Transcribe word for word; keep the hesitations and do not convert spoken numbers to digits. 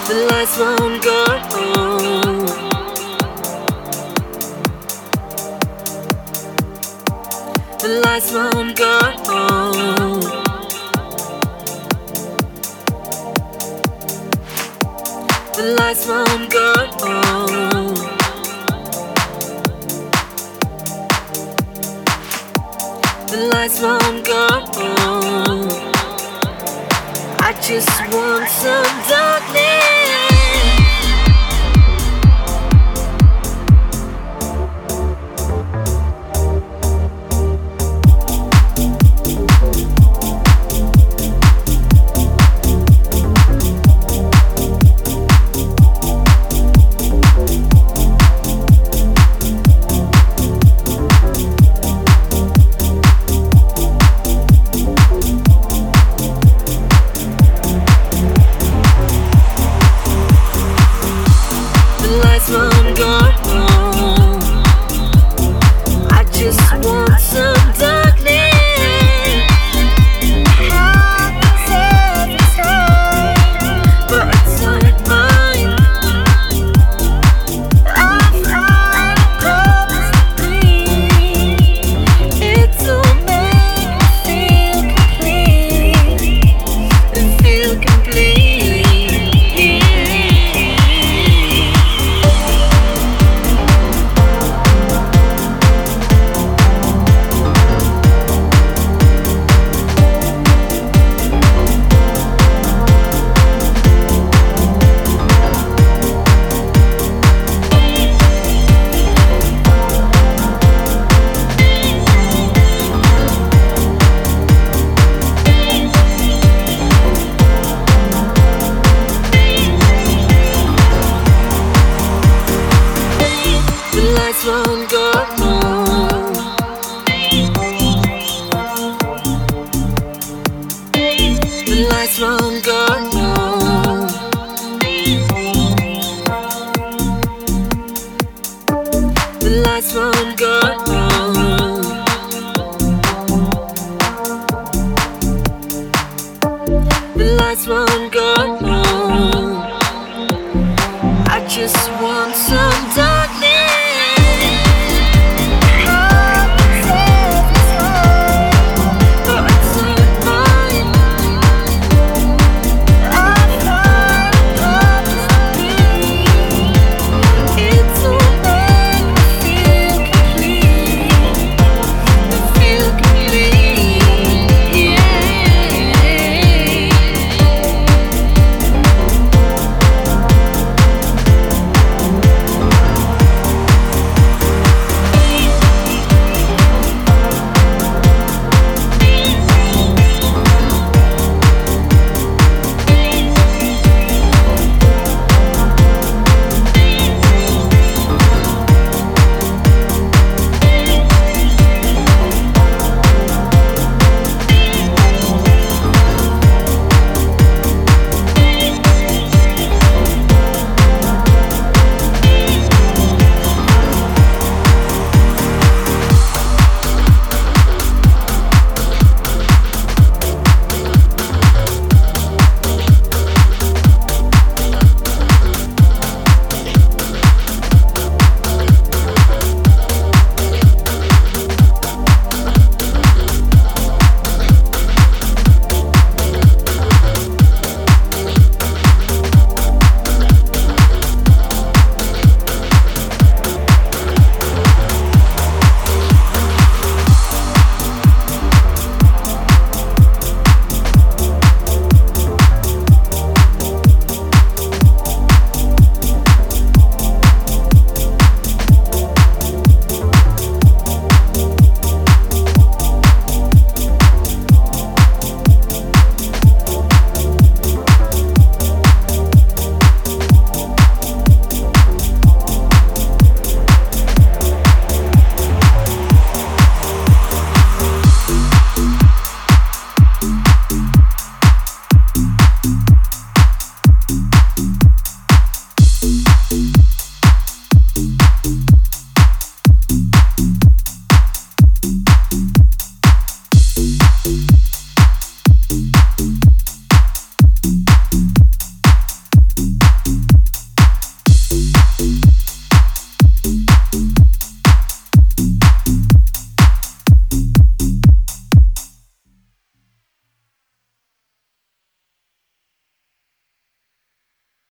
The lights won't go on. The lights won't go on. The lights won't go on. The lights won't go on. I just want some darkness. Won't go on. I just want some darkness. Happens every time, but it's not mine. I find purpose to breathe. It'll make me feel complete and feel complete. The lights won't go on. The lights won't go on. The lights won't go on. The lights won't go on. I just want some time.